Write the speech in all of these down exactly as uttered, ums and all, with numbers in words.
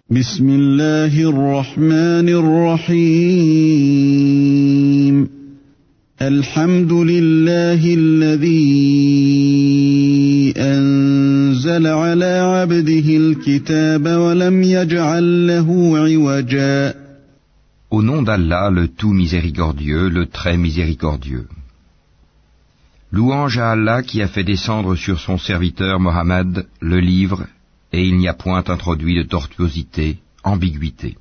بسم الله الرحمن الرحيم الحمد لله الذي أنزل على عبده الكتاب ولم يجعل له عوجا. Au nom d'Allah, le tout miséricordieux, le très miséricordieux. Louange à Allah qui a fait descendre sur son serviteur Mohammed le livre, et il n'y a point introduit de tortuosité, ambiguïté.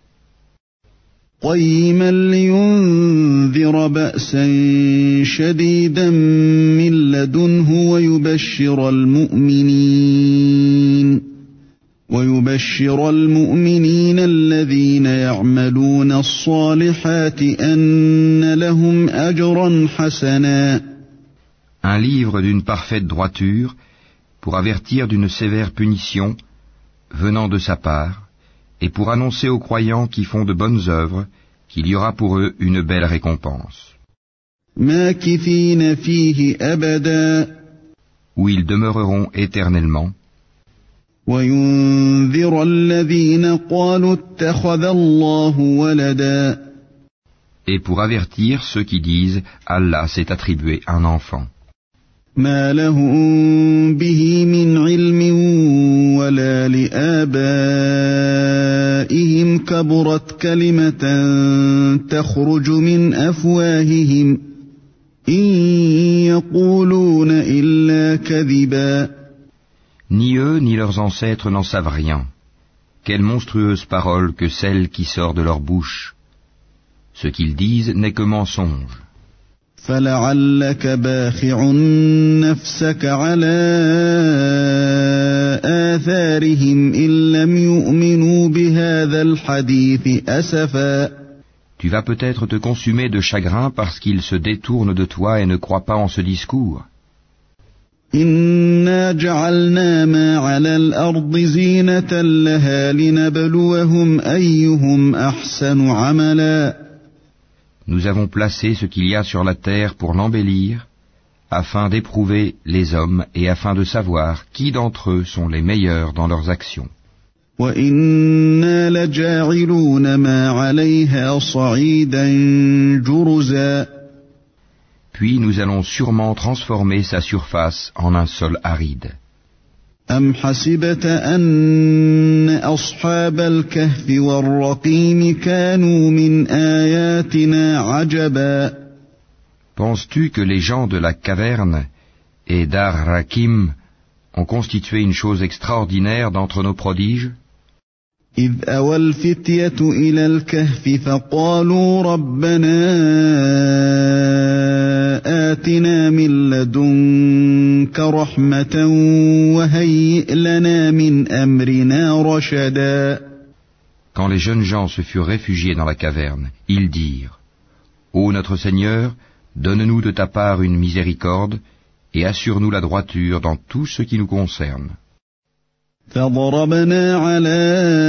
قيما لينذر بأسا شديدا من لدنه ويبشر المؤمنين ويبشر المؤمنين الذين يعملون الصالحات أن لهم أجرا حسنا. Un livre d'une parfaite droiture pour avertir d'une sévère punition venant de sa part et pour annoncer aux croyants qui font de bonnes œuvres qu'il y aura pour eux une belle récompense. ماكثين فيه أبدا. Où ils demeureront éternellement. وينذر الذين قالوا اتخذ الله ولدا. Et pour avertir ceux qui disent Allah s'est attribué un enfant. ما لهم به من علم ولا لآبائهم كبرت كلمة تخرج من أفواههم إن يقولون إلا كذبا. Ni eux ni leurs ancêtres n'en savent rien. Quelle monstrueuse parole que celle qui sort de leur bouche. Ce qu'ils disent n'est que mensonge. فلعلك باخع نفسك على آثارهم إن لم يؤمنوا بهذا الحديث أسفا. Tu vas peut-être te consumer de chagrin parce qu'ils se détournent de toi et ne croient pas en ce discours. إنا جعلنا ما على الأرض زينة لها لنبلوهم أيهم أحسن عملا. Nous avons placé ce qu'il y a sur la terre pour l'embellir, afin d'éprouver les hommes et afin de savoir qui d'entre eux sont les meilleurs dans leurs actions. وَإِنَّا لَجَاعِلُونَ مَا عَلَيْهَا صَعِيدًا جُرُزًا. Puis nous allons sûrement transformer sa surface en un sol aride. أَمْ حَسِبْتَ أَنَّ أَصْحَابَ الْكَهْفِ وَالرَّقِيمِ كَانُوا مِنْ آيَاتِنَا عَجَبًا. Penses-tu que les gens de la caverne et d'Ar-Rakim ont constitué une chose extraordinaire d'entre nos prodiges? إِذْ أَوَى الْفِتْيَةُ إِلَى الْكَهْفِ فَقَالُوا رَبَّنَا آتِنَا مِن لَّدُنكَ رَحْمَةً وَهَيِّئْ لَنَا مِنْ أَمْرِنَا رَشَدًا. Quand les jeunes gens se furent réfugiés dans la caverne, ils dirent: Ô notre Seigneur, donne-nous de ta part une miséricorde et assure-nous la droiture dans tout ce qui nous concerne. فَضَرَبْنَا عَلَى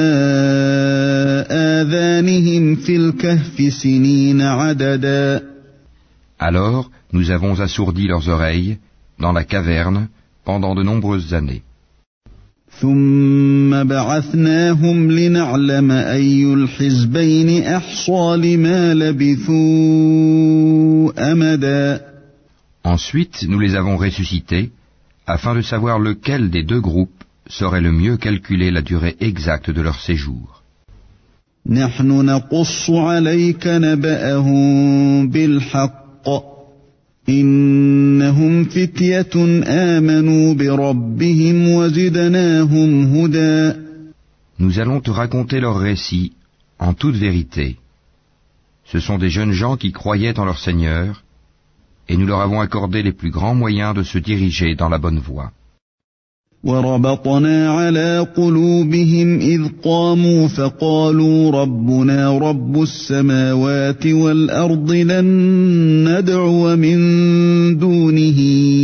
آذَانِهِمْ فِي الْكَهْفِ سِنِينَ عَدَدًا. Alors nous avons assourdi leurs oreilles dans la caverne pendant de nombreuses années. ثُمَّ بَعَثْنَاهُمْ لِنَعْلَمَ أَيُّ الْحِزْبَيْنِ أَحْصَىٰ لِمَا لَبِثُوا أَمَدًا. Ensuite nous les avons ressuscités afin de savoir lequel des deux groupes saurait le mieux calculer la durée exacte de leur séjour. نحن نقص عليك نبأهم بالحق إنهم فتية آمنوا بربهم وزدناهم هدى. Nous allons te raconter leur récit en toute vérité. Ce sont des jeunes gens qui croyaient en leur Seigneur, et nous leur avons accordé les plus grands moyens de se diriger dans la bonne voie. وربطنا على قلوبهم إذ قاموا فقالوا ربنا رب السماوات والأرض لن ندعو من دونه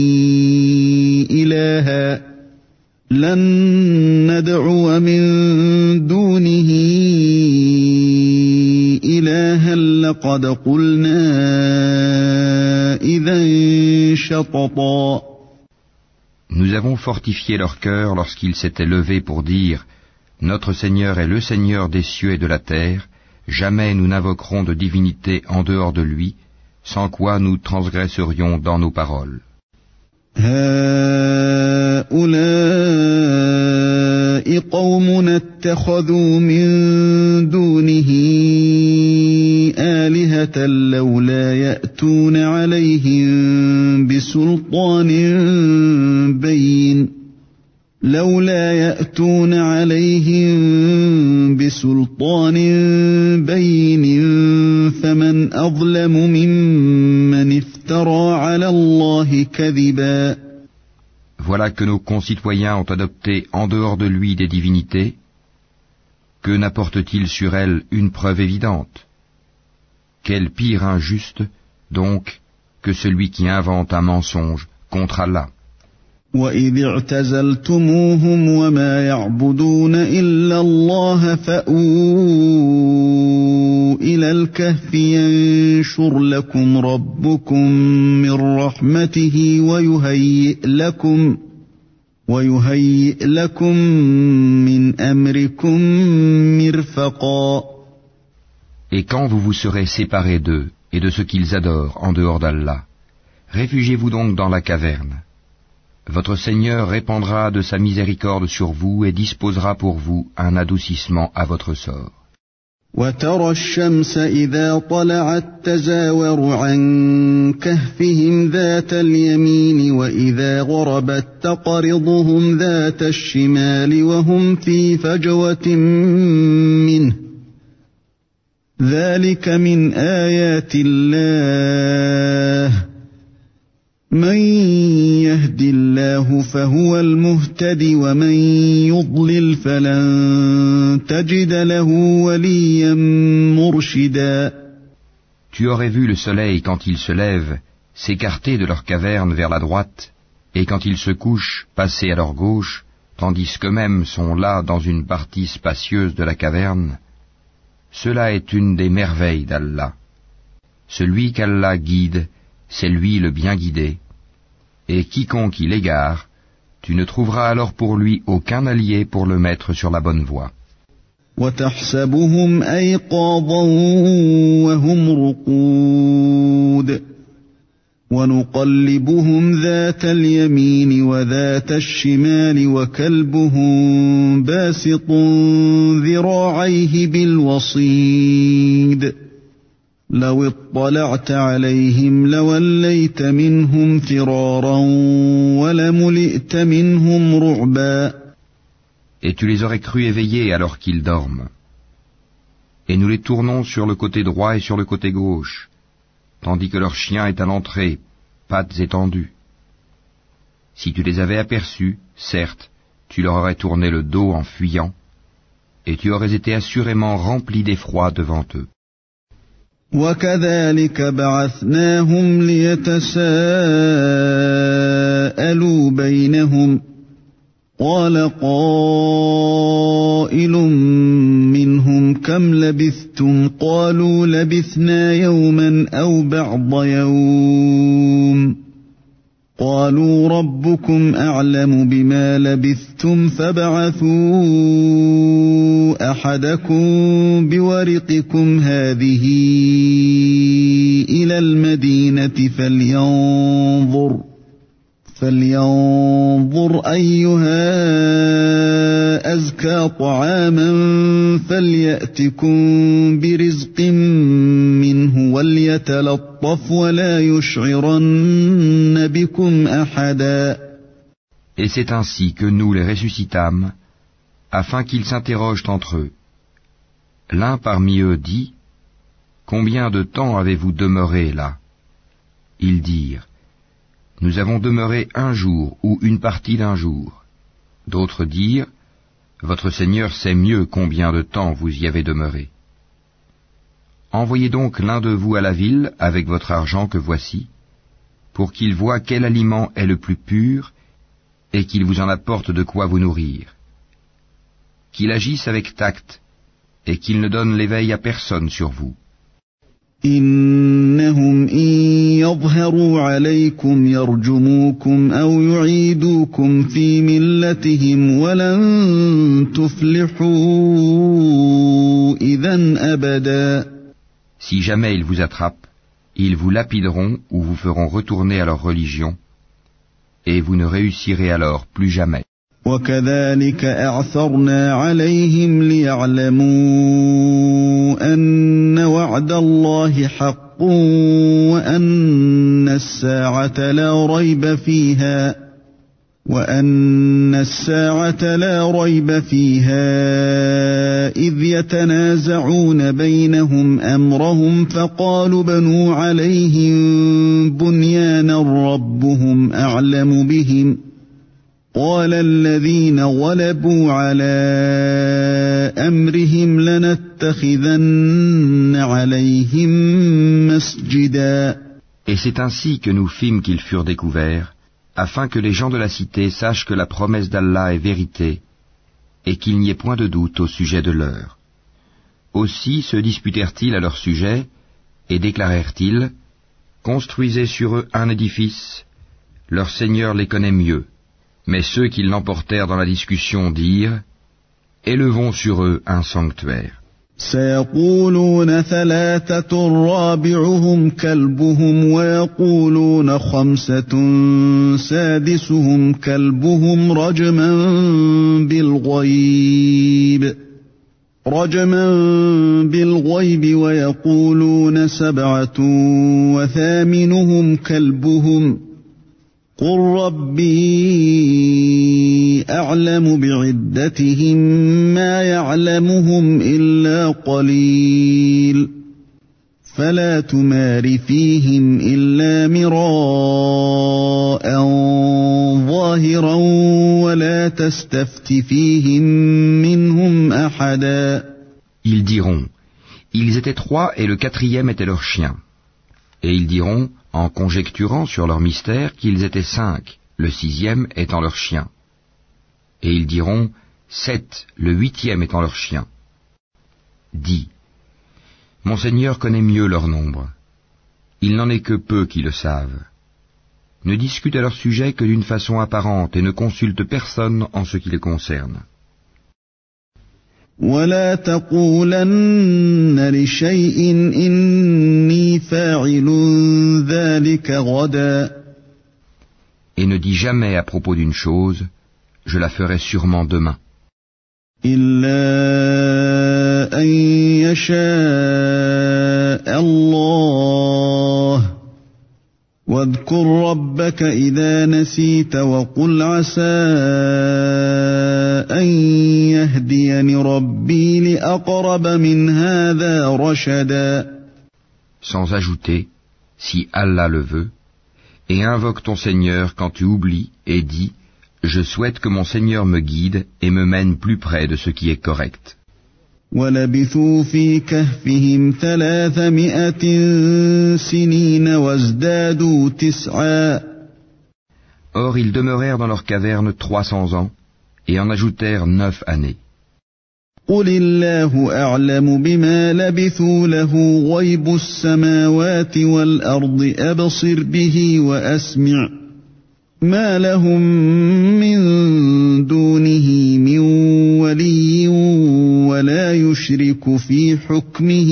إلها لن ندعو من دونه إلها لقد قلنا إذا شططا. Nous avons fortifié leur cœur lorsqu'ils s'étaient levés pour dire « Notre Seigneur est le Seigneur des cieux et de la terre, jamais nous n'invoquerons de divinité en dehors de lui, sans quoi nous transgresserions dans nos paroles. هؤلاء قوم اتخذوا من دونه آلهة لولا يأتون عليهم بسلطان بين لولا يأتون عليهم بسلطان بين فمن أظلم ممن افترى على الله كذبا. Voilà que nos concitoyens ont adopté en dehors de lui des divinités. Que n'apporte-t-il sur elles une preuve évidente? Quel pire injuste, donc, que celui qui invente un mensonge contre Allah. وَإِذِ اعْتَزَلْتُمُوهُمْ وَمَا يَعْبُدُونَ إِلَّا اللَّهَ فَأْوُوا إِلَى الْكَهْفِ يَنشُرْ لَكُمْ رَبُّكُمْ مِنْ رَحْمَتِهِ وَيُهَيِّئْ لَكُمْ وَيُهَيِّئْ لَكُمْ مِنْ أَمْرِكُمْ مِرْفَقًا. Et quand vous vous serez séparés d'eux et de ce qu'ils adorent en dehors d'Allah, réfugiez-vous donc dans la caverne. Votre Seigneur répandra de sa miséricorde sur vous et disposera pour vous un adoucissement à votre sort. وَتَرَى الشَّمْسَ إِذَا طَلَعَتْ تَزَاوَرُ عَنْ كَهْفِهِمْ ذَاتَ الْيَمِينِ وَإِذَا غَرَبَتْ تَقْرِضُهُمْ ذَاتَ الشِّمَالِ وَهُمْ فِي فَجْوَةٍ مِّنْهُ ذَلِكَ مِنْ آيَاتِ اللَّهِ مَنْ يَهْدِ اللَّهُ فَهُوَ الْمُهْتَدِ وَمَنْ يُضْلِلْ فَلَنْ تَجِدَ لَهُ وَلِيًّا مُرْشِدًا. Tu aurais vu le soleil quand il se lève s'écarter de leur caverne vers la droite, et quand il se couche passer à leur gauche, tandis qu'eux-mêmes sont là dans une partie spacieuse de la caverne. Cela est une des merveilles d'Allah. Celui qu'Allah guide, c'est lui le bien guidé. Et quiconque il égare, tu ne trouveras alors pour lui aucun allié pour le mettre sur la bonne voie. وَتَحْسَبُهُمْ أَيْقَاظًا وَهُمْ رُقُودٌ وَنُقَلِّبُهُمْ ذَاتَ الْيَمِينِ وَذَاتَ الشِّمَالِ وَكَلْبُهُمْ بَاسِطٌ ذِرَاعَيْهِ بِالْوَصِيدِ لَوِ اطَّلَعْتَ عَلَيْهِمْ لَوَلَّيْتَ مِنْهُمْ فِرَارًا وَلَمُلِئْتَ مِنْهُمْ رُعْبًا. Et tu les aurais crus éveillés alors qu'ils dorment. Et nous les tournons sur le côté droit et sur le côté gauche, tandis que leur chien est à l'entrée, pattes étendues. Si tu les avais aperçus, certes, tu leur aurais tourné le dos en fuyant, et tu aurais été assurément rempli d'effroi devant eux. وَكَذَلِكَ بَعَثْنَاهُمْ لِيَتَسَاءَلُوا بَيْنَهُمْ قَالَ قَائِلٌ مِّنْهُمْ كَمْ لَبِثْتُمْ قَالُوا لَبِثْنَا يَوْمًا أَوْ بَعْضَ يَوْمٍ قَالُوا رَبُّكُمْ أَعْلَمُ بِمَا لَبِثْتُمْ فَابْعَثُوا أَحَدَكُمْ بِوَرِقِكُمْ هَذِهِ إِلَى الْمَدِينَةِ فَلْيَنظُرْ فَلْيَنظُرْ أَيُّهَا أَزْكَى طَعَامًا فَلْيَأْتِكُمْ بِرِزْقٍ مِّنْهُ وَلْيَتَلَطَّفْ وَلَا يُشْعِرَنَّ بِكُمْ أَحَدًا. Et c'est ainsi que nous les ressuscitâmes, afin qu'ils s'interrogent entre eux. L'un parmi eux dit, « Combien de temps avez-vous demeuré là ?» Ils dirent, « Nous avons demeuré un jour ou une partie d'un jour. » D'autres dirent, « Votre Seigneur sait mieux combien de temps vous y avez demeuré. » Envoyez donc l'un de vous à la ville avec votre argent que voici, pour qu'il voie quel aliment est le plus pur et qu'il vous en apporte de quoi vous nourrir. Qu'il agisse avec tact et qu'il ne donne l'éveil à personne sur vous. إنهم إن يظهروا عليكم يرجموكم أو يعيدوكم في ملتهم ولن تفلحوا إذا أبدا. Si jamais ils vous attrapent, ils vous lapideront ou vous feront retourner à leur religion, et vous ne réussirez alors plus jamais. وكذلك أعثرنا عليهم ليعلموا أن وعد الله حق وأن الساعة لا ريب فيها وأن الساعة لا ريب فيها إذ يتنازعون بينهم أمرهم فقالوا بنوا عليهم بنيانا ربهم أعلم بهم قال الذين غلبوا على أمرهم لنتخذن عليهم مسجدا. Et c'est ainsi que nous fîmes qu'ils furent découverts, afin que les gens de la cité sachent que la promesse d'Allah est vérité, et qu'il n'y ait point de doute au sujet de leur. Aussi se disputèrent-ils à leur sujet, et déclarèrent-ils, construisez sur eux un édifice, leur Seigneur les connaît mieux. Mais ceux qui l'emportèrent dans la discussion dirent, élevons sur eux un sanctuaire. سيقولون ثلاثة رابعهم كلبهم ويقولون خمسة سادسهم كلبهم رجما بالغيب رجما بالغيب ويقولون سبعة وثامنهم كلبهم قل ربي أعلم بعدتهم ما يعلمهم إلا قليل فلا تمار فيهم إلا مراء ظاهرا ولا تستفت فيهم منهم أحدا. Ils diront, ils étaient trois et le quatrième était leur chien. Et ils diront, en conjecturant sur leur mystère, qu'ils étaient cinq, le sixième étant leur chien. Et ils diront, sept, le huitième étant leur chien. Dis, mon Seigneur connaît mieux leur nombre. Il n'en est que peu qui le savent. Ne discute à leur sujet que d'une façon apparente et ne consulte personne en ce qui les concerne. ولا تقولن لشيء إني فاعل ذلك غدا. Et ne dis jamais à propos d'une chose, je la ferai sûrement demain. إلا أن يشاء الله واذكر ربك إذا نسيت وقل عسى أن يهديني ربي لأقرب من هذا رشدا. Sans ajouter, si Allah le veut, et invoque ton Seigneur quand tu oublies et dis, je souhaite que mon Seigneur me guide et me mène plus près de ce qui est correct. وَلَبِثُوا فِي كَهْفِهِمْ ثَلَاثَمِائَةٍ سِنِينَ وَازْدَادُوا تِسْعًا. Or ils demeurèrent dans leur caverne trois cents ans, et en ajoutèrent neuf années. قُلِ اللَّهُ أَعْلَمُ بِمَا لَبِثُوا لَهُ غَيْبُ السَّمَاوَاتِ وَالْأَرْضِ أَبْصِرْ بِهِ وَأَسْمِعْ مَا لَهُم مِّن دُونِهِ مِن وَلِيٍّ وَلَا يُشْرِكُ فِي حُكْمِهِ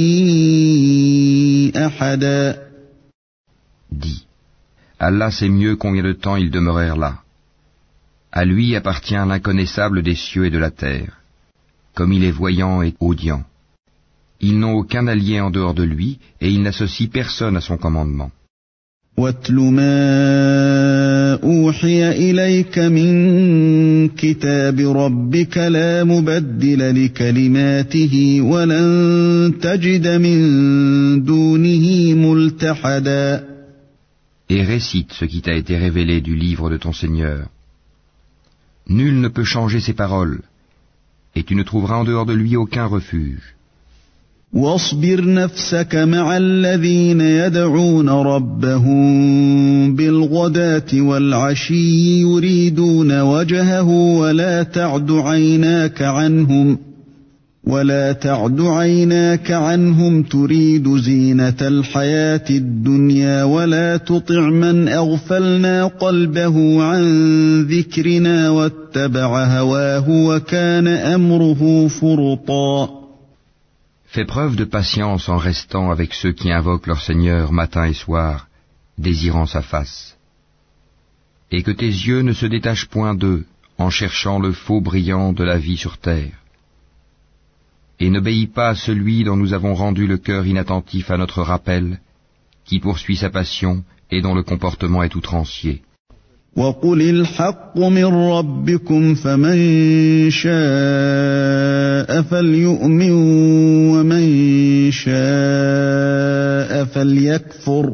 أَحَدًا. Dis, Allah sait mieux combien de temps ils demeurèrent là. À lui appartient l'inconnaissable des cieux et de la terre, comme il est voyant et audient. Ils n'ont aucun allié en dehors de lui, et il n'associe personne à son commandement. وَاتْلُ مَا أُوحِيَ إِلَيْكَ مِن كِتَابِ رَبِّكَ لَا مُبَدِّلَ لِكَلِمَاتِهِ وَلَن تَجِدَ مِن دُونِهِ مُلْتَحَدًا. Et récite ce qui t'a été révélé du livre de ton Seigneur. Nul ne peut changer ses paroles, et tu ne trouveras en dehors de lui aucun refuge. واصبر نفسك مع الذين يدعون ربهم بالغداة والعشي يريدون وجهه ولا تعد عيناك عنهم ولا تعد عيناك عنهم تريد زينة الحياة الدنيا ولا تطع من أغفلنا قلبه عن ذكرنا واتبع هواه وكان أمره فرطا. Fais preuve de patience en restant avec ceux qui invoquent leur Seigneur matin et soir, désirant sa face. Et que tes yeux ne se détachent point d'eux en cherchant le faux brillant de la vie sur terre. Et n'obéis pas à celui dont nous avons rendu le cœur inattentif à notre rappel, qui poursuit sa passion et dont le comportement est outrancier. وَقُلِ الْحَقُّ مِنْ رَبِّكُمْ فَمَنْ شَاءَ فَلْيُؤْمِنْ وَمَنْ شَاءَ فَلْيَكْفُرْ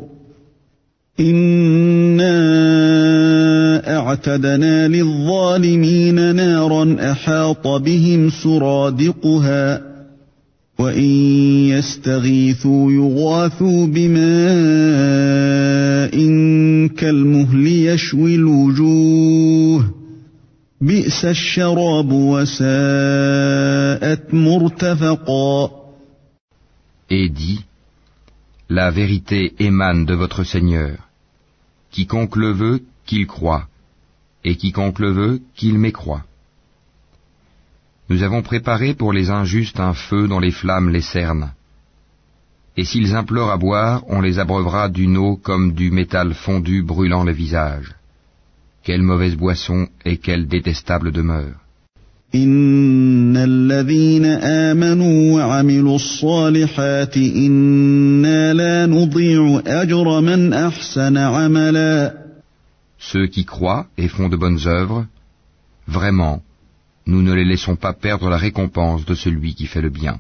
إِنَّا أَعْتَدْنَا لِلظَّالِمِينَ نَارًا أَحَاطَ بِهِمْ سُرَادِقُهَا وَإِنْ يَسْتَغِيثُوا يُغَاثُوا بِمَاءٍ كَالْمُهْلِ يَشْوِي الْوُجُوهَ بِئْسَ الشَّرَابُ وَسَاءَتْ مُرْتَفَقًا. Et dis, la vérité émane de votre Seigneur. Quiconque le veut, qu'il croie, et quiconque le veut, qu'il mécroie. Nous avons préparé pour les injustes un feu dont les flammes les cernent. Et s'ils implorent à boire, on les abreuvera d'une eau comme du métal fondu brûlant le visage. Quelle mauvaise boisson et quelle détestable demeure. إن الذين آمنوا وعملوا الصالحات إنا لا نضيع أجر من أحسن عملا. Ceux qui croient et font de bonnes œuvres, vraiment, nous ne les laissons pas perdre la récompense de celui qui fait le bien.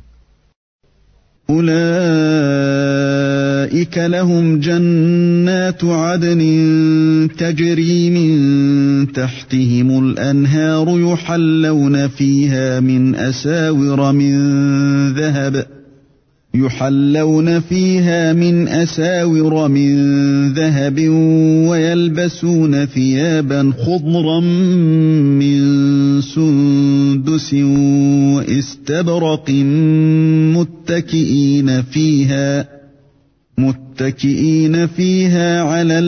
أولئك لهم جنات عدن تجري من تحتهم الأنهار يحلون فيها من أساور من ذهب يحلون فيها من أساور من ذهب ويلبسون ثيابا خضرا من سندس واستبرق متكئين فيها متكئين فيها على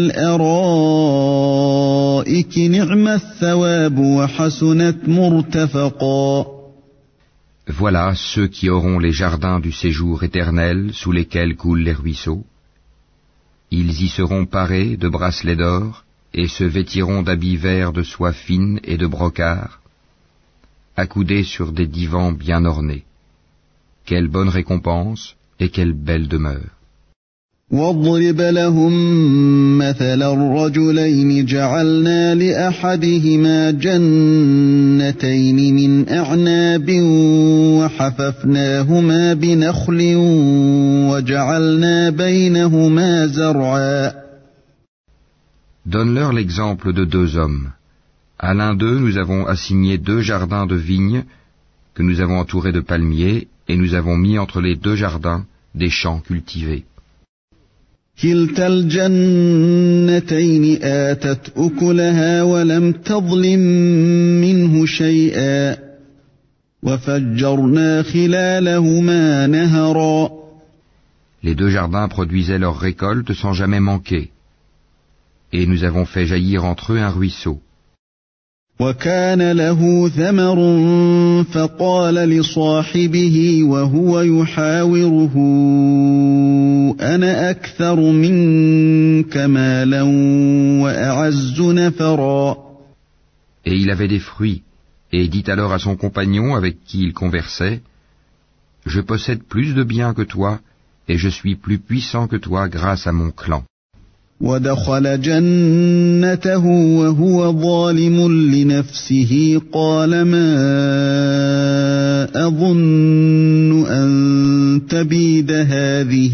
الأرائك نعم الثواب وحسنت مرتفقا. Voilà ceux qui auront les jardins du séjour éternel sous lesquels coulent les ruisseaux. Ils y seront parés de bracelets d'or et se vêtiront d'habits verts de soie fine et de brocart, accoudés sur des divans bien ornés. Quelle bonne récompense et quelle belle demeure. واضرب لهم مثل الرجلين جعلنا لأحدهما جنتين من أعناب وحففناهما بنخل وجعلنا بينهما زرعا. Donne-leur l'exemple de deux hommes. À l'un d'eux, nous avons assigné deux jardins de vignes que nous avons entourés de palmiers et nous avons mis entre les deux jardins des champs cultivés. كلتا الجنتين آتت أكلها ولم تظلم منه شيئا وفجرنا خلالهما نهرا. Les deux jardins produisaient leur récolte sans jamais manquer, et nous avons fait jaillir entre eux un ruisseau. وكان له ثمر فقال لصاحبه وهو يحاوره أنا أكثر منك مالا وأعز نفرا. Et il avait des fruits, et dit alors à son compagnon avec qui il conversait, je possède plus de biens que toi, et je suis plus puissant que toi grâce à mon clan. ودخل جنته وهو ظالم لنفسه قال ما أظن أن تبيد هذه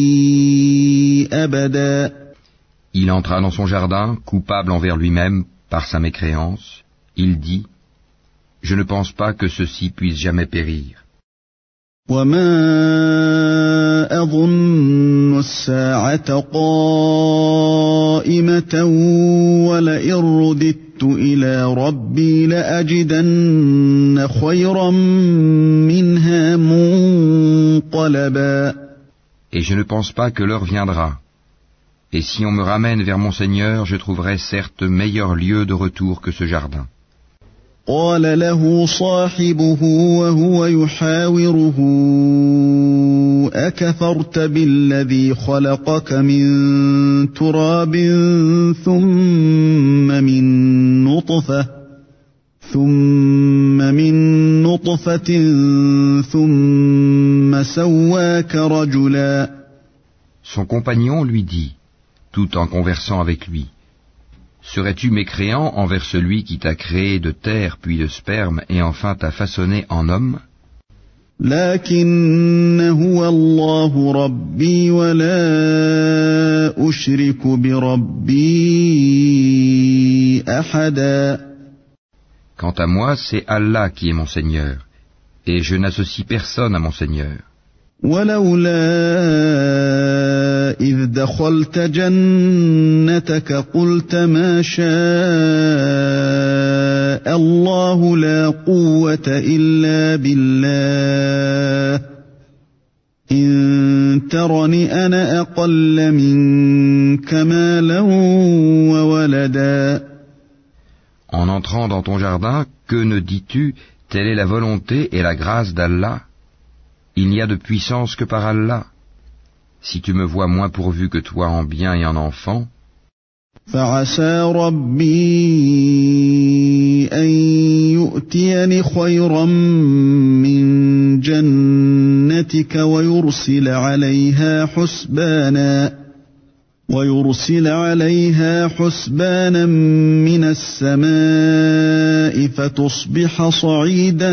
أبدا. Il entra dans son jardin, coupable envers lui-même par sa mécréance. Il dit, je ne pense pas que ceci puisse jamais périr. وما أظن الساعة قائمة ولئن رددت إلى ربي لأجدن خيرا منها منقلبا. Et je ne pense pas que l'heure viendra. Et si on me ramène vers mon Seigneur, je trouverai certes meilleur lieu de retour que ce jardin. قال له صاحبه وهو يحاوره أكفرت بالذي خلقك من تراب ثم من نطفة ثم من نطفة ثم سواك رجلا. Son compagnon lui dit, tout en conversant avec lui, serais-tu mécréant envers celui qui t'a créé de terre puis de sperme et enfin t'a façonné en homme? لكن هو الله ربي ولا أشرك بربي أحدا. Quant à moi, c'est Allah qui est mon Seigneur, et je n'associe personne à mon Seigneur. ولولا إذ دخلت جنتك قلت ما شاء الله لا قوة إلا بالله إن ترني أنا أقل منك مالا وولدا. En entrant dans ton jardin, que ne dis-tu, telle est la volonté et la grâce d'Allah? Il n'y a de puissance que par Allah. Si tu me vois moins pourvu que toi en bien et en enfants, فعسى ربي أن يؤتيني خيرا من جنتك ويرسل عليها حسبانا ويرسل عليها حسبانا من السماء فتصبح صعيدا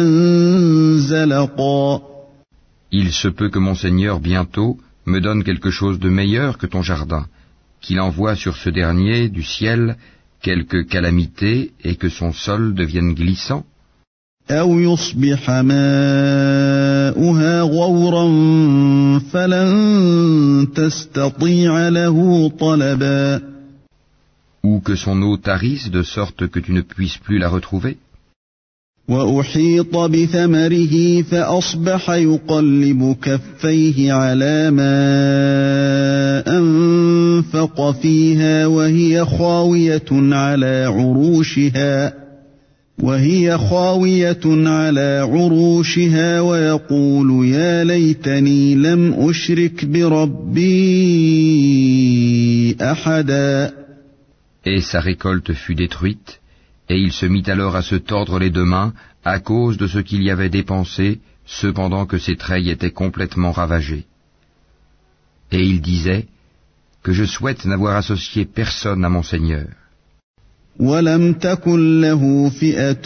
زلقا. il se peut que mon Seigneur bientôt me donne quelque chose de meilleur que ton jardin, qu'il envoie sur ce dernier du ciel quelque calamité et que son sol devienne glissant. أو يصبح ماؤها غورا فلن تستطيع له طلبا. Ou que son eau tarisse de sorte que tu ne puisses plus la retrouver. وأحيط بثمره فأصبح يقلب كفيه على ما أنفق فيها وهي خاوية على عروشها وهي خاوية على عروشها ويقول يا ليتني لم أشرك بربي أحدا. Et sa récolte fut détruite, et il se mit alors à se tordre les deux mains à cause de ce qu'il y avait dépensé, cependant que ses treilles étaient complètement ravagées. Et il disait, que je souhaite n'avoir associé personne à mon Seigneur. وَلَمْ تَكُنْ لَهُ فِئَةٌ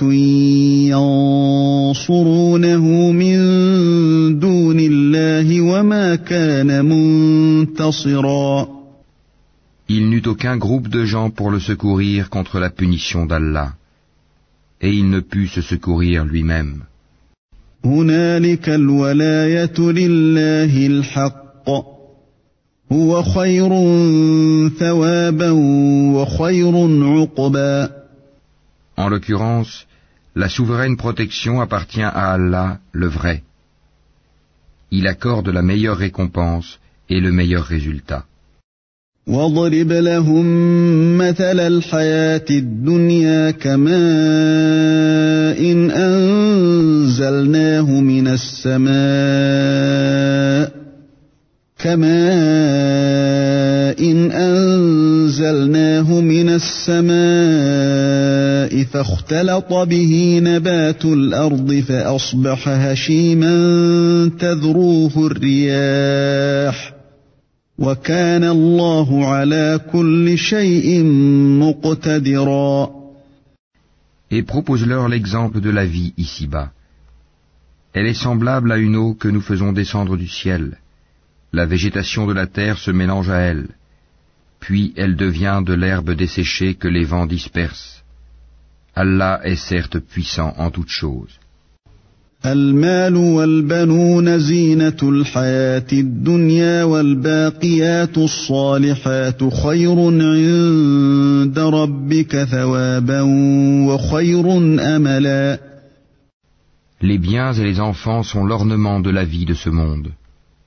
يَنصُرُونَهُ مِنْ دُونِ اللَّهِ وَمَا كَانَ مُنْتَصِرًا. Il n'eut aucun groupe de gens pour le secourir contre la punition d'Allah, et il ne put se secourir lui-même. هُنَالِكَ الْوَلَايَةُ لِلَّهِ الْحَقِّ هُوَ خَيْرٌ ثَوَابًا وَخَيْرٌ عُقْبًا. En l'occurrence, la souveraine protection appartient à Allah, le vrai. Il accorde la meilleure récompense et le meilleur résultat. وَاضْرِبْ لَهُم مَّثَلَ الْحَيَاةِ الدُّنْيَا كَمَاءٍ أَنزَلْنَاهُ مِنَ السَّمَاءِ كَمَاءٍ أَنزَلْنَاهُ مِنَ السَّمَاءِ فَاخْتَلَطَ بِهِ نَبَاتُ الْأَرْضِ فَأَصْبَحَ هَشِيمًا تَذْرُوهُ الرِّيَاحُ وَكَانَ اللَّهُ عَلَى كُلِّ شَيْءٍ مُقْتَدِرًا. Et propose-leur l'exemple de la vie ici-bas. Elle est semblable à une eau que nous faisons descendre du ciel. La végétation de la terre se mélange à elle, puis elle devient de l'herbe desséchée que les vents dispersent. Allah est certes puissant en toutes choses. المال والبنون زينة الحياة الدنيا والباقيات الصالحات خير عند ربك ثوابا وخير أملا. Les biens et les enfants sont l'ornement de la vie de ce monde.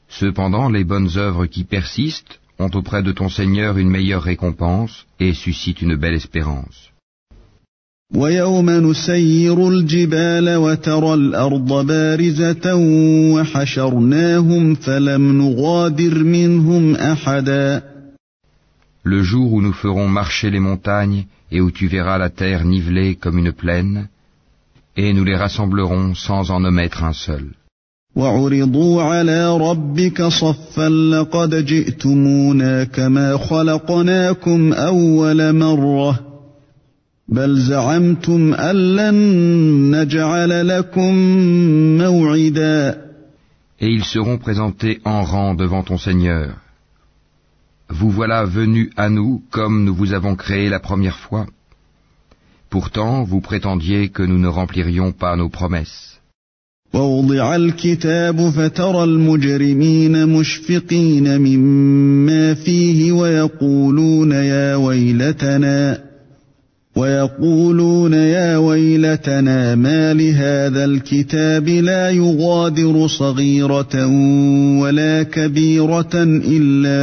Cependant, les bonnes œuvres qui persistent ont auprès de ton Seigneur une meilleure récompense et suscitent une belle espérance. ويوم نسير الجبال وترى الأرض بارزة وحشرناهم فلم نغادر منهم أحدا. Le jour où nous ferons marcher les montagnes et où tu verras la terre nivelée comme une plaine, et nous les rassemblerons sans en omettre un seul. وعرضوا على ربك صفا لقد جئتمونا كما خلقناكم أول مرة بل زعمتم أن لن نجعل لكم موعدا. Et ils seront présentés en rang devant ton Seigneur. Vous voilà venus à nous comme nous vous avons créé la première fois. Pourtant, vous prétendiez que nous ne remplirions pas nos promesses. ووضع الكتاب فترى المجرمين مشفقين مما فيه ويقولون يا ويلتنا ويقولون يا ويلتنا ما لهذا الكتاب لا يغادر صغيرة ولا كبيرة إلا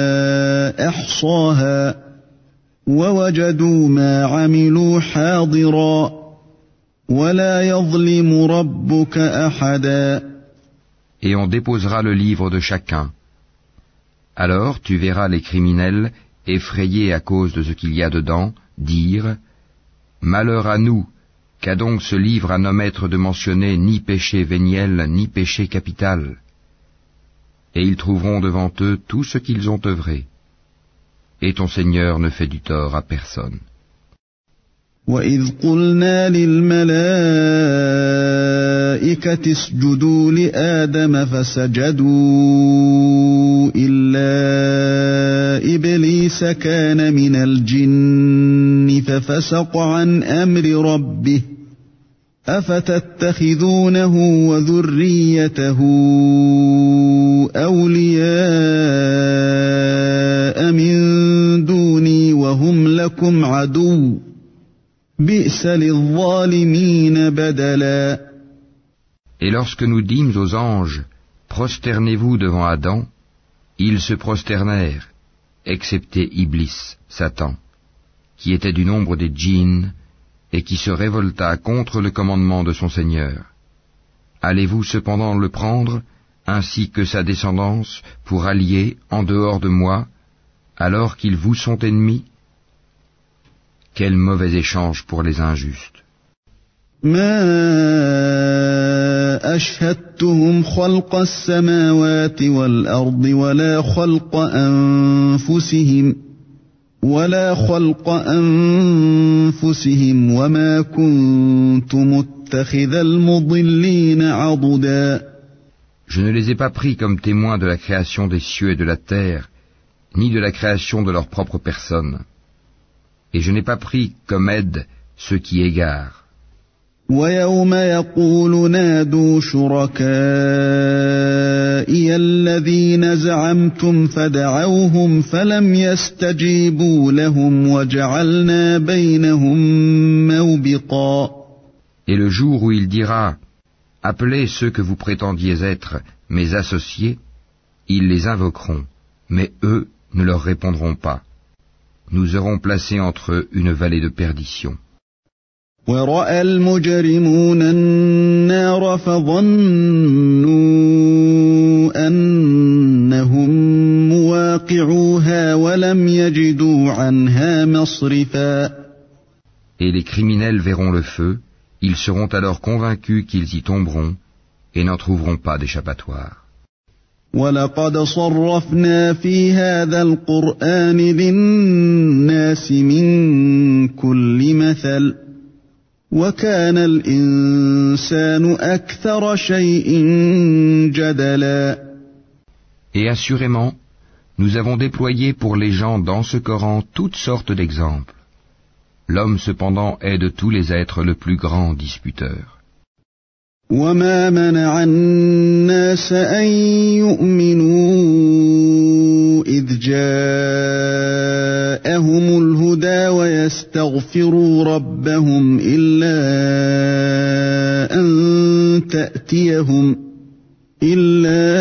أحصاها ووجدوا ما عملوا حاضرا ولا يظلم ربك أحدا. Et on déposera le livre de chacun. Alors tu verras les criminels, effrayés à cause de ce qu'il y a dedans, dire « Malheur à nous, qu'a donc ce livre à n'omettre de mentionner ni péché véniel, ni péché capital ?» Et ils trouveront devant eux tout ce qu'ils ont œuvré. Et ton Seigneur ne fait du tort à personne. وَإِذْ قُلْنَا لِلْمَلَائِكَةِ اسْجُدُوا لِآدَمَ فَسَجَدُوا إِلَّا إِبْلِيسَ كَانَ مِنَ الْجِنِّ فَفَسَقَ عَنْ أَمْرِ رَبِّهِ أَفَتَتَّخِذُونَهُ وَذُرِّيَّتَهُ أَوْلِيَاءَ مِنْ دُونِي وَهُمْ لَكُمْ عَدُوٌّ بِئْسَ لِلظَّالِمِينَ بَدَلًا. Et lorsque nous dîmes aux anges, prosternez-vous devant Adam, ils se prosternèrent, excepté Iblis, Satan, qui était du nombre des djinns et qui se révolta contre le commandement de son Seigneur. Allez-vous cependant le prendre, ainsi que sa descendance, pour alliés en dehors de moi, alors qu'ils vous sont ennemis? Quel mauvais échange pour les injustes. ما أشهدتهم خلق السماوات والأرض ولا خلق أنفسهم ولا خلق أنفسهم وما كنت متخذ المضلين عضدا. Je ne les ai pas pris comme témoins de la création des cieux et de la terre, ni de la création de leur propre personne. Et je n'ai pas pris comme aide ceux qui égarent. وَيَوْمَ يَقُولُ نَادُوا شُرَكَائِيَ الَّذِينَ زَعَمْتُمْ فَدَعَوْهُمْ فَلَمْ يَسْتَجِيبُوا لَهُمْ وَجَعَلْنَا بَيْنَهُمْ مَوْبِقًا. Et le jour où il dira, appelez ceux que vous prétendiez être mes associés, ils les invoqueront, mais eux ne leur répondront pas. Nous aurons placé entre eux une vallée de perdition. وَرَأَى الْمُجْرِمُونَ النَّارَ فَظَنُّوا أَنَّهُمْ مُوَاقِعُوهَا وَلَمْ يَجِدُوا عَنْهَا مَصْرِفًا. Et les criminels verront le feu, ils seront alors convaincus qu'ils y tomberont et n'en trouveront pas d'échappatoire. وَلَقَدْ صَرَّفْنَا فِي هَذَا الْقُرْآنِ لِلنَّاسِ مِنْ كُلِّ مَثَلٍ وَكَانَ الْإِنسَانُ أَكْثَرَ شَيْءٍ جَدَلًا. Et assurément, nous avons déployé pour les gens dans ce Coran toutes sortes d'exemples. L'homme cependant est de tous les êtres le plus grand disputeur. وَمَا مَنَعَ النَّاسَ أَن يُؤْمِنُوا إِذْ جَاءَهُمُ الْهُدَى وَيَسْتَغْفِرُوا رَبَّهُمْ إِلَّا أَن تَأْتِيَهُمْ إلا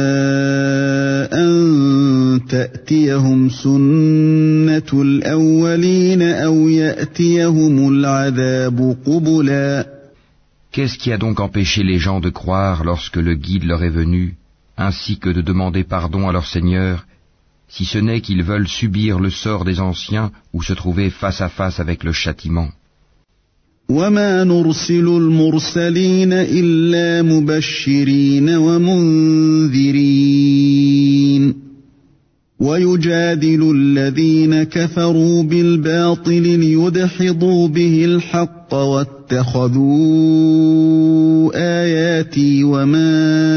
أن تأتيهم سنة الأولين أو يأتيهم العذاب قبلا. Qu'est-ce qui a donc empêché les gens de croire lorsque le guide leur est venu, ainsi que de demander pardon à leur Seigneur, si ce n'est qu'ils veulent subir le sort des anciens ou se trouver face à face avec le châtiment? وَمَا نُرْسِلُ الْمُرْسَلِينَ إِلَّا مُبَشِّرِينَ وَمُنذِرِينَ وَيُجَادِلُ الَّذِينَ كَفَرُوا بِالْبَاطِلِ لِيُدْحِضُوا بِهِ الْحَقَّ وَاتَّخَذُوا آيَاتِي وَمَا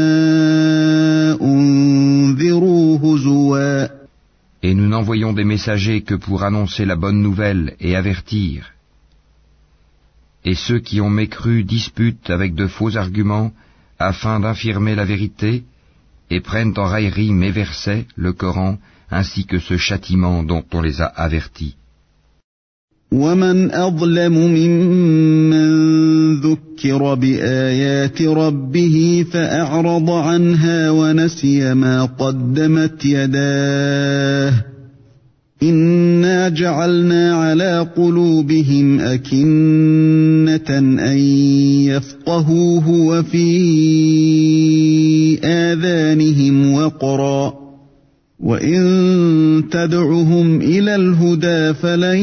أُنذِرُوا هُزُوًا. Et nous n'envoyons des messagers que pour annoncer la bonne nouvelle et avertir. Et ceux qui ont mécru disputent avec de faux arguments afin d'infirmer la vérité et prennent en raillerie mes versets, le Coran, ainsi que ce châtiment dont on les a avertis. وَمَنْ أَظْلَمُ مِمَّنْ ذُكِّرَ بِآيَاتِ رَبِّهِ فَأَعْرَضَ عَنْهَا وَنَسِيَ مَا قَدَّمَتْ يَدَاهُ إِنَّا جَعَلْنَا عَلَى قُلُوبِهِمْ أَكِنَّةً أَنْ يَفْقَهُوهُ وَفِي آذَانِهِمْ وَقْرًا وَإِنْ تَدْعُهُمْ إِلَى الْهُدَى فَلَنْ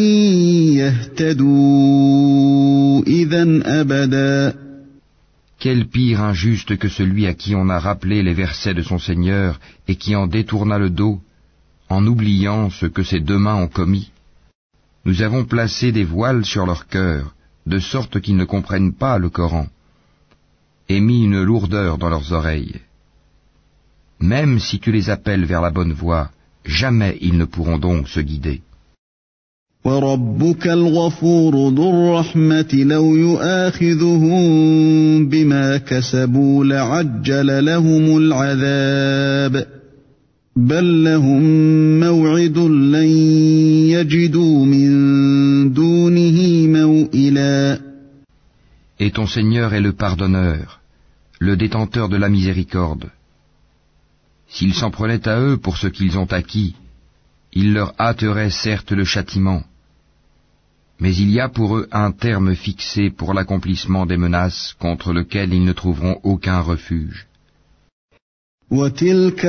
يَهْتَدُوا إِذًا أَبَدًا. Quel pire injuste que celui à qui on a rappelé les versets de son Seigneur et qui en détourna le dos, en oubliant ce que ses deux mains ont commis. Nous avons placé des voiles sur leur cœur, de sorte qu'ils ne comprennent pas le Coran, et mis une lourdeur dans leurs oreilles. Même si tu les appelles vers la bonne voie, jamais ils ne pourront donc se guider. وَرَبُّكَ الْغَفُورُ ذُو الرَّحْمَةِ لَوْ يُؤَاخِذُهُم بِمَا كَسَبُوا لَعَجَّلَ لَهُمُ الْعَذَابَ بَل لَّهُم مَّوْعِدٌ لَّن يَجِدُوا مِن دُونِهِ مَوْئِلًا. Et ton Seigneur est le pardonneur, le détenteur de la miséricorde. S'ils s'en prenaient à eux pour ce qu'ils ont acquis, il leur hâterait certes le châtiment. Mais il y a pour eux un terme fixé pour l'accomplissement des menaces contre lesquelles ils ne trouveront aucun refuge. وَتِلْكَ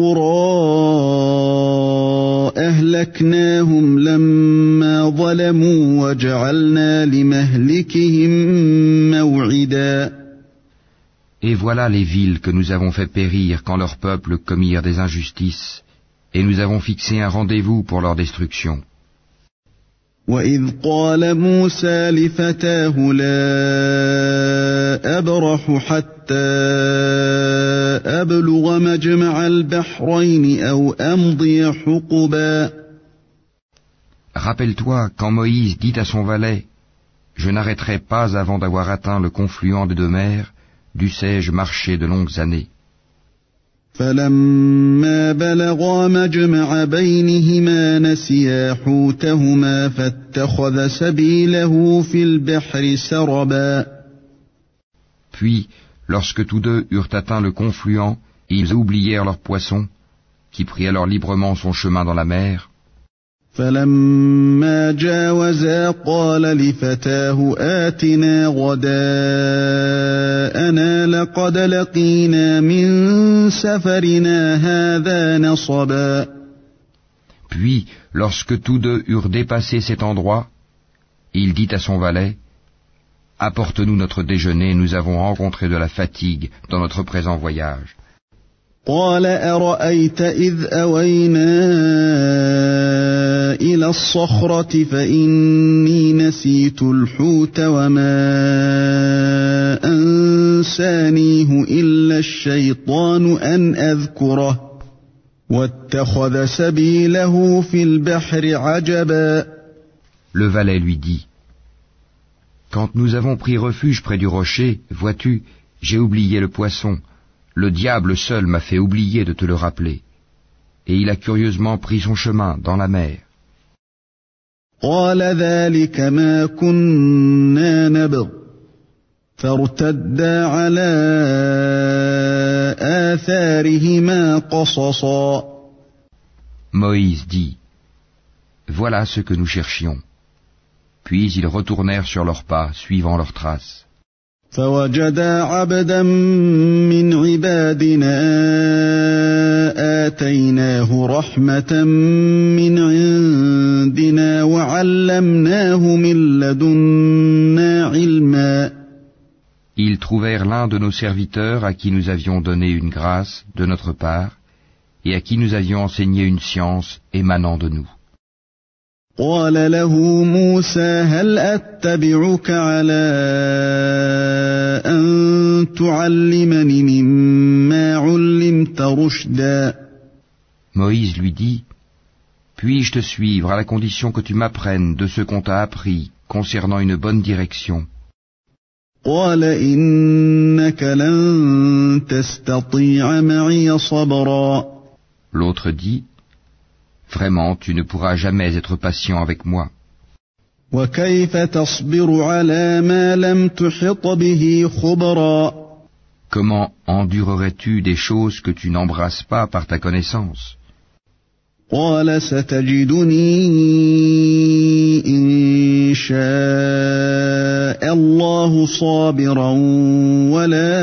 الْقُرَىٰ أَهْلَكْنَاهُمْ لَمَّا ظَلَمُوا وَجَعَلْنَا لِمَهْلِكِهِم مَّوْعِدًا. Et voilà les villes que nous avons fait périr quand leurs peuples commirent des injustices, et nous avons fixé un rendez-vous pour leur destruction. وَإِذْ قَالَ مُوسَى لِفَتَاهُ لَا أَبْرَحُ حَتَّى أَبْلُغَ مَجْمَعَ الْبَحْرَيْنِ أَوْ أَمْضِيَ حُقُبًا. Rappelle-toi quand Moïse dit à son valet, « Je n'arrêterai pas avant d'avoir atteint le confluent des deux mers, dussé-je marcher de longues années. » فَلَمَّا بَلَغَا مَجْمَعَ بَيْنِهِمَا نَسِيَا حُوتَهُمَا فَاتَّخَذَ سَبِيلَهُ فِي الْبَحْرِ سَرَبًا. Puis, lorsque tous deux eurent atteint le confluent, ils oublièrent leur poisson, qui prit alors librement son chemin dans la mer. فَلَمَّا جَاوَزَا قَالَ لِفَتَاهُ آتِنَا غَدَاءَنَا لَقَدْ لَقِينَا مِن سَفَرِنَا هَذَا نَصَبًا. Puis, lorsque tous deux eurent dépassé cet endroit, il dit à son valet, « Apporte-nous notre déjeuner, nous avons rencontré de la fatigue dans notre présent voyage. » قال أرأيت إذ أوينا إلى الصخرة فإني نسيت الحوت وما أنسانيه إلا الشيطان أن أذكره واتخذ سبيله في البحر عجبا. Le valet lui dit, « Quand nous avons pris refuge près du rocher, vois-tu, j'ai oublié le poisson. Le diable seul m'a fait oublier de te le rappeler. Et il a curieusement pris son chemin dans la mer. » قال ذلك ما كنا نبغ فارتدا على آثارهما قصصا. Moïse dit, voilà ce que nous cherchions. Puis ils retournèrent sur leurs pas, suivant leurs traces. فوجدا عبدا من عبادنا آتيناه رحمة من عندنا وعلمناه من لدنا علما. Ils trouvèrent l'un de nos serviteurs à qui nous avions donné une grâce de notre part et à qui nous avions enseigné une science émanant de nous. قال له موسى هل أتبعك على أن تعلمني مما علمت رشدا. Moïse lui dit, puis-je te suivre à la condition que tu m'apprennes de ce qu'on t'a appris concernant une bonne direction? قال إنك لن تستطيع معي صبرا. L'autre dit, vraiment, tu ne pourras jamais être patient avec moi. وكيف تصبر على ما لم تحط به خبرا. Comment endurerais-tu des choses que tu n'embrasses pas par ta connaissance? قال ستجدني إن شاء الله صابرا ولا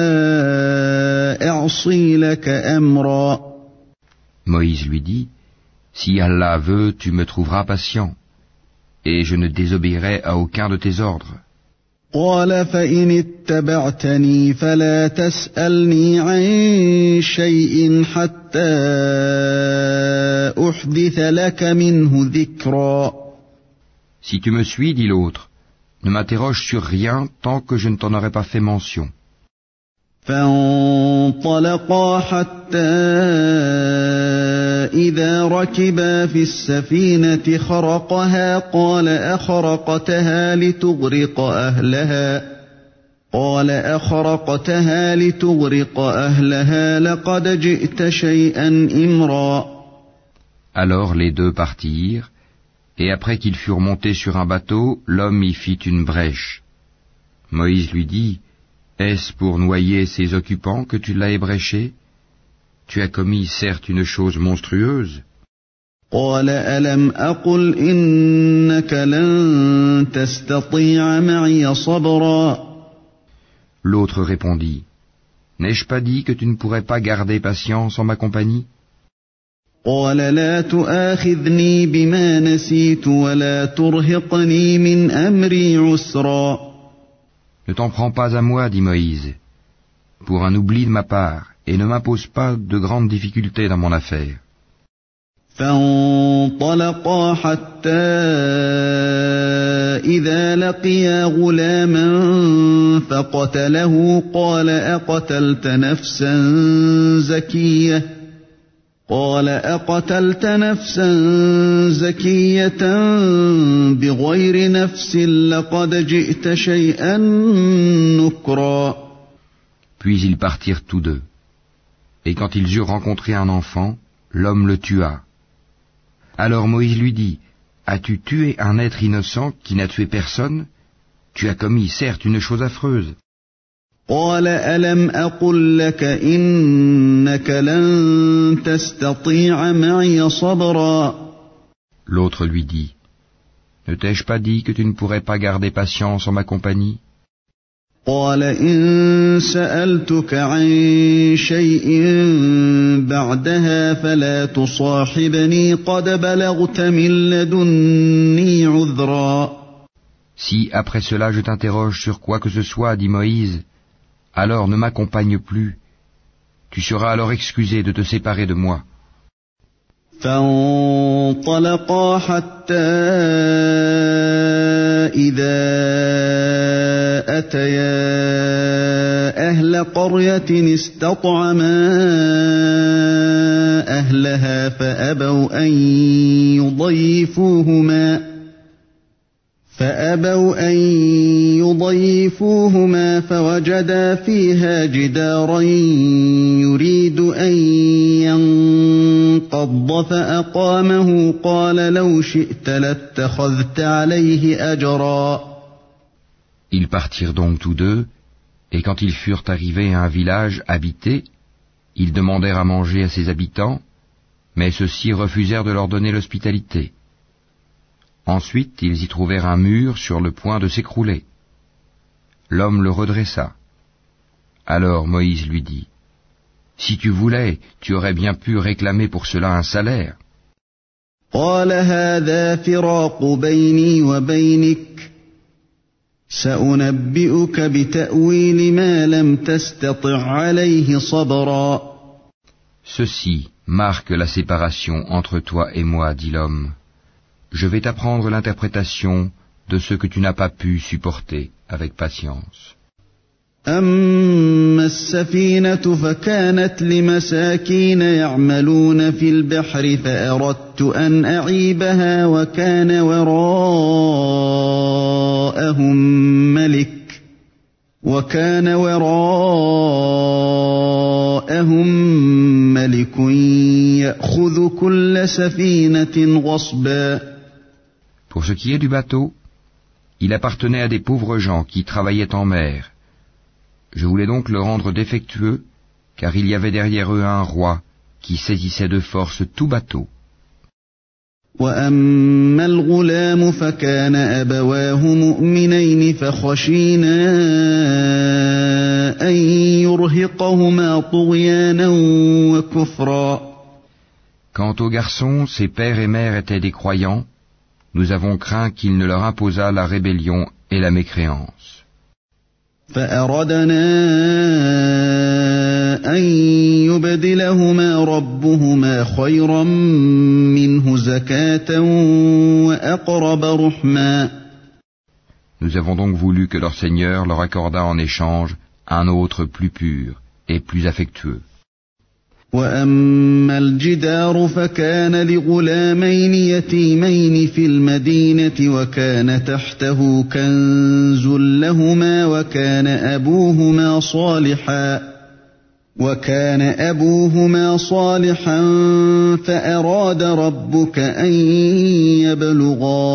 أعصي لك أمرا. Moïse lui dit, si Allah veut, tu me trouveras patient, et je ne désobéirai à aucun de tes ordres. قال فإن اتبعتني فلا تسألني عن شيء حتى أحدث لك منه ذكرا. Si tu me suis, dit l'autre, ne m'interroge sur rien tant que je ne t'en aurai pas fait mention. فانطلقا حتى إذا ركبا في السفينة خرقها قال أخرقتها لتغرق أهلها قال أخرقتها لتغرق أهلها لقد جئت شيئا إمرا. Alors les deux partirent, et après qu'ils furent montés sur un bateau, l'homme y fit une brèche. Moïse lui dit, est-ce pour noyer ses occupants que tu l'as ébréché? Tu as commis certes une chose monstrueuse. قال ألم أقل إنك لن تستطيع معي صبرا. L'autre répondit, n'ai-je pas dit que tu ne pourrais pas garder patience en ma compagnie? قال لا تؤاخذني بما نسيت ولا ترهقني من أمري عسرا. Ne t'en prends pas à moi, dit Moïse, pour un oubli de ma part, et ne m'impose pas de grandes difficultés dans mon affaire. فانطلقا حتى إذا لقيا غلاما فقتله قال أقتلت نفسا زكية قال أقتلت نفسا زكية بغير نفس لقد جئت شيئا نكرا. Puis ils partirent tous deux. Et quand ils eurent rencontré un enfant, l'homme le tua. Alors Moïse lui dit, as-tu tué un être innocent qui n'a tué personne? Tu as commis certes une chose affreuse. قال ألم أقل لك إنك لن تستطيع معي صبرا. L'autre lui dit, ne t'ai-je pas dit que tu ne pourrais pas garder patience en ma compagnie? قال إن سألتك عن شيء بعدها فلا تصاحبني قد بلغت من لدني عذرا. Si après cela je t'interroge sur quoi que ce soit, dit Moïse, alors ne m'accompagne plus. Tu seras alors excusé de te séparer de moi. فانطلقا حتى إذا أتيا أهل قرية استطعما أهلها فأبوا أن يضيفوهما فأبوا أن يضيفوهما فوجدا فيها جدارا يريد أن ينقض فأقامه قال لو شئت لاتخذت عليه أجرا. Ils partirent donc tous deux, et quand ils furent arrivés à un village habité, Ils demandèrent à manger à ses habitants, mais ceux-ci refusèrent de leur donner l'hospitalité. Ensuite, ils y trouvèrent un mur sur le point de s'écrouler. L'homme le redressa. Alors Moïse lui dit, « Si tu voulais, tu aurais bien pu réclamer pour cela un salaire. » قال هذا فراق بيني وبينك سأنبئك بتأويل ما لم تستطع عليه صبرا. Ceci marque la séparation entre toi et moi, dit l'homme. Je vais t'apprendre l'interprétation de ce que tu n'as pas pu supporter avec patience. أما السفينة فكانت لمساكين يعملون في البحر فأردت أن أعيبها وكان وراءهم ملك وكان وراءهم ملك يأخذ كل سفينة غصبا. Pour ce qui est du bateau, il appartenait à des pauvres gens qui travaillaient en mer. Je voulais donc le rendre défectueux, car il y avait derrière eux un roi qui saisissait de force tout bateau. وأما الغلام فكان أبواه مؤمنين فخشينا أن يرهقهما طغيانا وكفرا. Quant aux garçons, ses pères et mères étaient des croyants. Nous avons craint qu'il ne leur imposât la rébellion et la mécréance. فأردنا أن يبدلهما ربهما خيرا منه زكاة وأقرب رحما. Nous avons donc voulu que leur Seigneur leur accordât en échange un autre plus pur et plus affectueux. وأما الجدار فكان لغلامين يتيمين في المدينة وكان تحته كنز لهما وكان أبوهما صالحا وكان أبوهما صالحا فأراد ربك أن يبلغا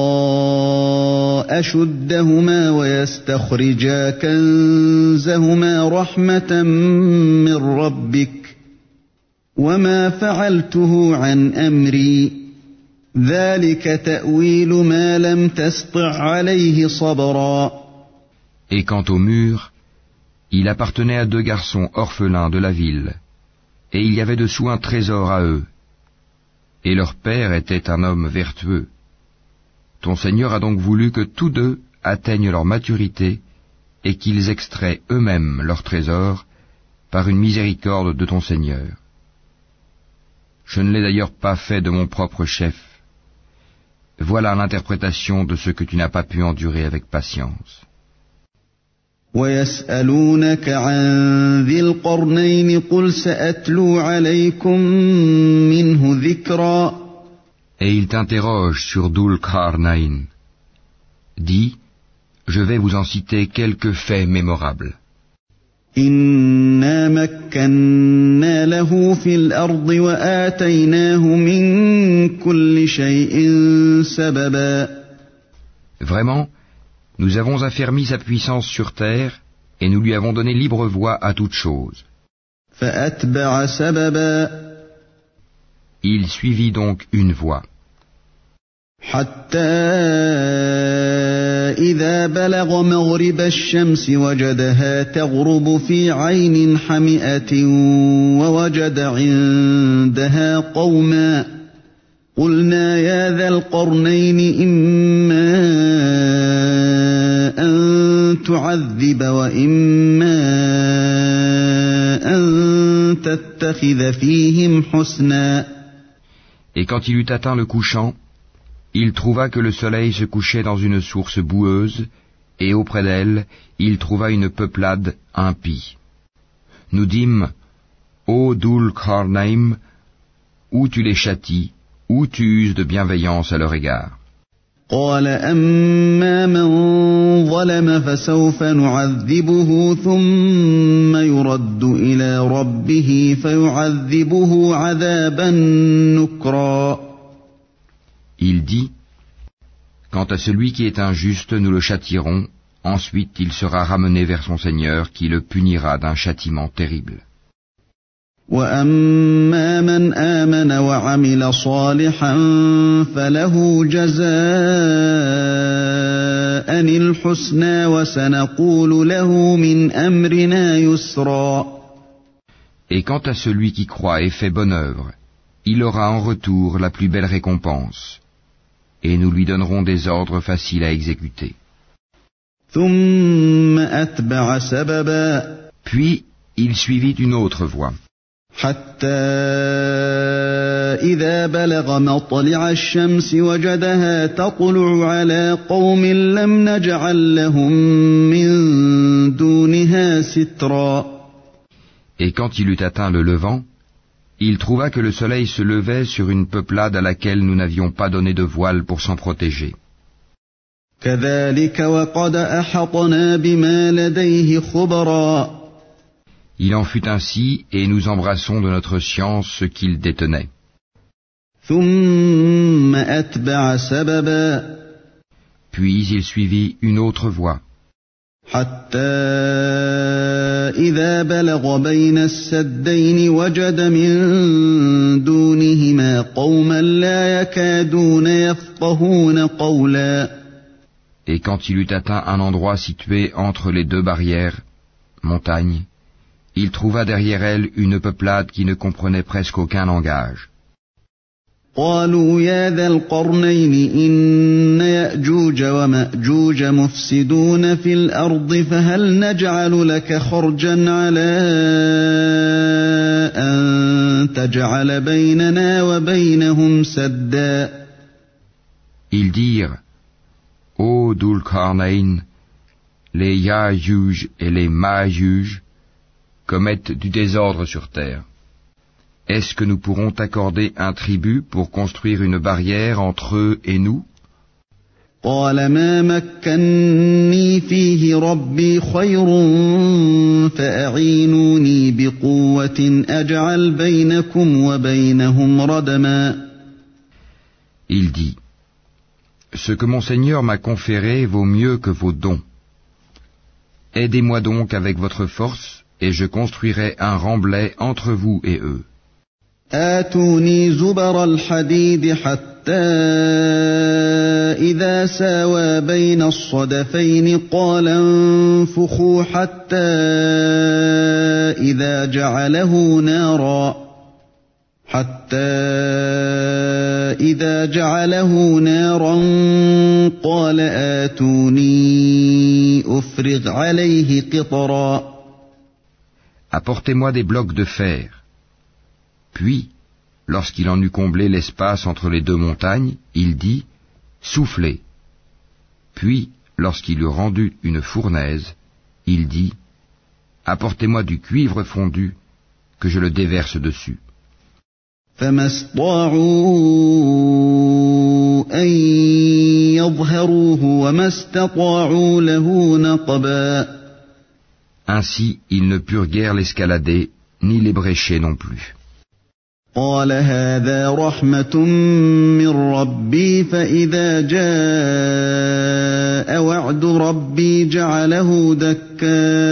أشدهما ويستخرجا كنزهما رحمة من ربك وما فعلته عن أمري ذلك تأويل ما لم تسطع عليه صبرا. Et quant au mur, il appartenait à deux garçons orphelins de la ville, et il y avait dessous un trésor à eux. Et leur père était un homme vertueux. Ton Seigneur a donc voulu que tous deux atteignent leur maturité et qu'ils extraient eux-mêmes leur trésor par une miséricorde de ton Seigneur. Je ne l'ai d'ailleurs pas fait de mon propre chef. Voilà l'interprétation de ce que tu n'as pas pu endurer avec patience. وَيَسْأَلُونَكَ عَنْ ذِي الْقَرْنَيْنِ قُلْ سَأَتْلُو عَلَيْكُمْ مِنْهُ ذِكْرًا. Et il t'interroge sur Dhul Qarnayn. Dis, je vais vous en citer quelques faits mémorables. إِنَّا مَكَّنَّا لَهُ فِي الْأَرْضِ وَآتَيْنَاهُ مِنْ كُلِّ شَيْءٍ سَبَبًا. Vraiment, nous avons affermi sa puissance sur terre et nous lui avons donné libre voie à toute chose. فَأَتْبَعَ سَبَبًا. Il suivit donc une voie. حتى إذا بلغ مغرب الشمس وجدها تغرب في عين حمئة ووجد عندها قوما قلنا يا ذا القرنين إما أن تعذب وإما أن تتخذ فيهم حسنا. Et quand il eut atteint le couchant, il trouva que le soleil se couchait dans une source boueuse, et auprès d'elle, il trouva une peuplade impie. Nous dîmes, ô Dhul Qarnayn, ou tu les châties, ou tu uses de bienveillance à leur égard. قال أما من ظلم فسوف نعذبه ثم يرد إلى ربه فيعذبه عذابا نكرا. Il dit, quant à celui qui est injuste, nous le châtierons, ensuite il sera ramené vers son Seigneur qui le punira d'un châtiment terrible. وأما من آمن وعمل صالحا فله جزاء الحسنى وسنقول له من أمرنا يسرا. Et quant à celui qui croit et fait bonne œuvre, il aura en retour la plus belle récompense, et nous lui donnerons des ordres faciles à exécuter. ثم أتبع سببا. Puis il suivit une autre voie. حتى إذا بلغ مطلع الشمس وجدها تطلع على قوم لم نجعل لهم من دونها سترا. Et quand il eut atteint le levant, il trouva que le soleil se levait sur une peuplade à laquelle nous n'avions pas donné de voile pour s'en protéger. كذلك وقد أحطنا بما لديه خبرا. Il en fut ainsi, et nous embrassons de notre science ce qu'il détenait. ثم أتبع سببا. Puis il suivit une autre voie. حتى إذا بلغ بين السدين وجد من دونهما قوما لا يكادون يفقهون قولا. Et quand il eut atteint un endroit situé entre les deux barrières, montagnes, il trouva derrière elle une peuplade qui ne comprenait presque aucun langage. قالوا يا ذا القرنين إن يأجوج ومأجوج مفسدون في الأرض فهل نجعل لك خرجا على أن تجعل بيننا وبينهم سدا. Ils dirent, Ô Dhul-Qarnayn, les Ya'juj et les Ma'juj commettent du désordre sur terre. Est-ce que nous pourrons t'accorder un tribut pour construire une barrière entre eux et nous? قال ما مكني فيه ربي خير فأعينوني بقوة أجعل بينكم وبينهم ردما. Il dit, ce que mon Seigneur m'a conféré vaut mieux que vos dons. Aidez-moi donc avec votre force, et je construirai un remblai entre vous et eux. آتوني زبر الحديد حتى إذا ساوى بين الصدفين قال انفخوا حتى إذا جعله نارا حتى إذا جعله نارا قال آتوني أفرغ عليه قطرا. Apportez-moi des blocs de fer. Puis, lorsqu'il en eut comblé l'espace entre les deux montagnes, il dit, soufflez. Puis, lorsqu'il eut rendu une fournaise, il dit, apportez-moi du cuivre fondu, que je le déverse dessus. فما استطاعوا أن يظهروه وما استطاعوا له نقبا. Ainsi, ils ne purent guère l'escalader, ni l'ébrécher non plus. قال هذا رحمة من ربي فإذا جاء وعد ربي جعله دكاء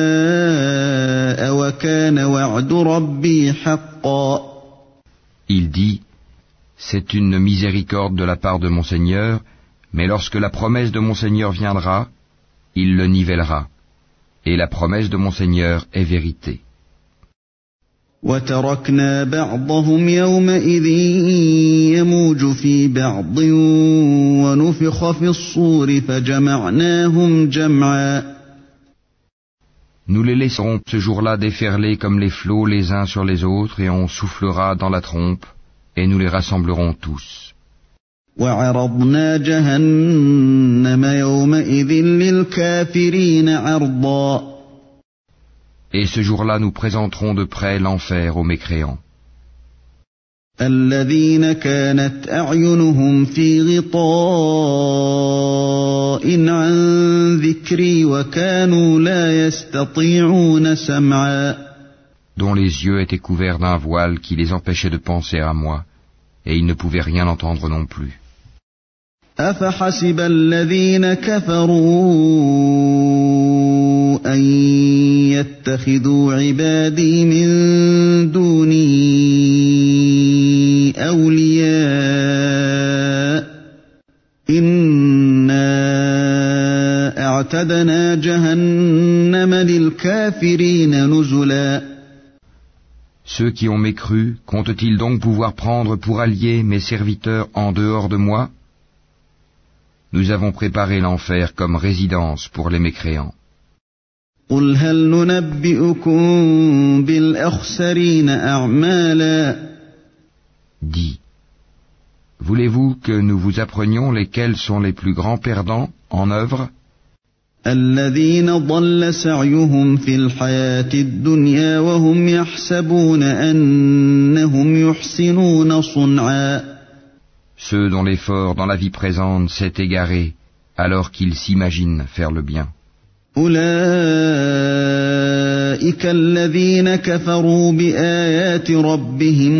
وكان وعد ربي حقا. Il dit, c'est une miséricorde de la part de mon Seigneur, mais lorsque la promesse de mon Seigneur viendra, il le nivellera. Et la promesse de mon Seigneur est vérité. وتركنا بعضهم يومئذ يموج في بعض ونفخ في الصور فجمعناهم جمعا. Nous les laisserons ce jour-là déferler comme les flots les uns sur les autres, et on soufflera dans la trompe, et nous les rassemblerons tous. وعرضنا جهنم يومئذ للكافرين عرضا. Et ce jour-là nous présenterons de près l'enfer aux mécréants. الذين كانت أعينهم في غطاء عن ذكري وكانوا لا يستطيعون سمعا. Dont les yeux étaient couverts d'un voile qui les empêchait de penser à moi, et ils ne pouvaient rien entendre non plus. أفحسب الذين كفروا أن يتخذوا عبادي من دوني أولياء إنا أعتدنا جهنم للكافرين نزلا. Ceux qui ont mécru, comptent-ils donc pouvoir prendre pour alliés mes serviteurs en dehors de moi? Nous avons préparé l'enfer comme résidence pour les mécréants. قل هل ننبئكم بالأخسرين أعمالا. Dis, voulez-vous que nous vous apprenions lesquels sont les plus grands perdants en œuvre? الذين ضل سعيهم في الحياة الدنيا وهم يحسبون أنهم يحسنون صنعا. Ceux dont l'effort dans la vie présente s'est égaré alors qu'ils s'imaginent faire le bien. أولئك الذين كفروا بآيات ربهم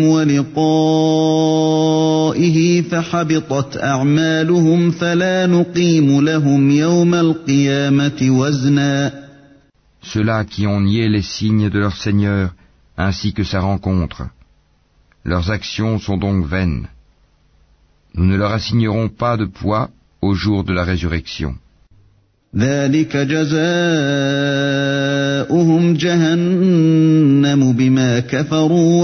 ولقائه فحبطت أعمالهم فلا نقيم لهم يوم القيامة وزنا. Ceux-là qui ont nié les signes de leur Seigneur ainsi que sa rencontre, leurs actions sont donc vaines. Nous ne leur assignerons pas de poids au jour de la résurrection. ذلك جزاؤهم جهنم بما كفروا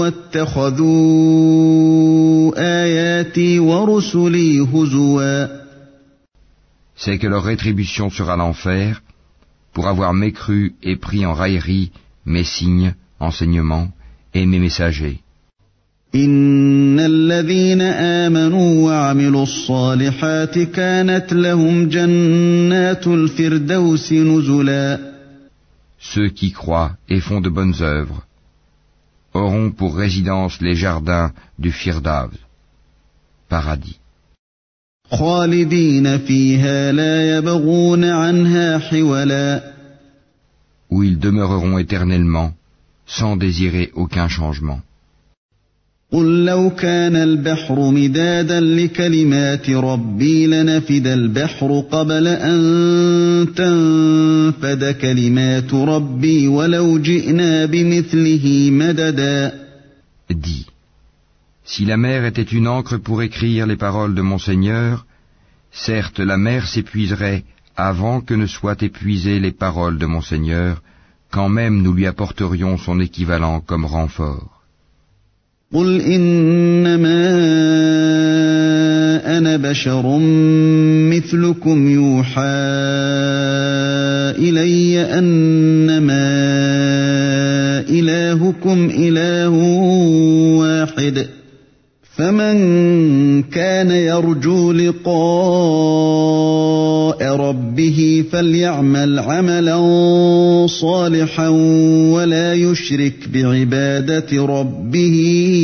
واتخذوا آياتي ورسلي هزوا. C'est que leur rétribution sera l'enfer pour avoir mécru et pris en raillerie mes signes, enseignements et mes messagers. إن الذين آمنوا وعملوا الصالحات كانت لهم جنات الفردوس نزلا. Ceux qui croient et font de bonnes œuvres auront pour résidence les jardins du Firdaus, paradis. خالدين فيها لا يبغون عنها حولا. Où ils demeureront éternellement sans désirer aucun changement. قل لو كان البحر مدادا لكلمات ربي لنفد البحر قبل أن تنفد كلمات ربي ولو جئنا بمثله مددا. Dis, si la mer était une encre pour écrire les paroles de mon Seigneur, certes la mer s'épuiserait avant que ne soient épuisées les paroles de mon Seigneur, quand même nous lui apporterions son équivalent comme renfort. قل إنما أنا بشر مثلكم يوحى إلي أنما إلهكم إله واحد فمن كان يرجو لقاء ربه فليعمل عملا صالحا ولا يشرك بعبادة ربه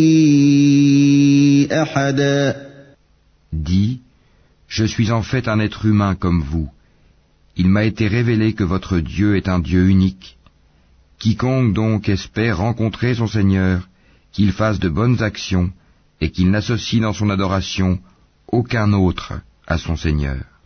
أحدا. Dis, je suis en fait un être humain comme vous. Il m'a été révélé que votre Dieu est un Dieu unique. Quiconque donc espère rencontrer son Seigneur, qu'il fasse de bonnes actions, et qu'il n'associe dans son adoration aucun autre à son Seigneur.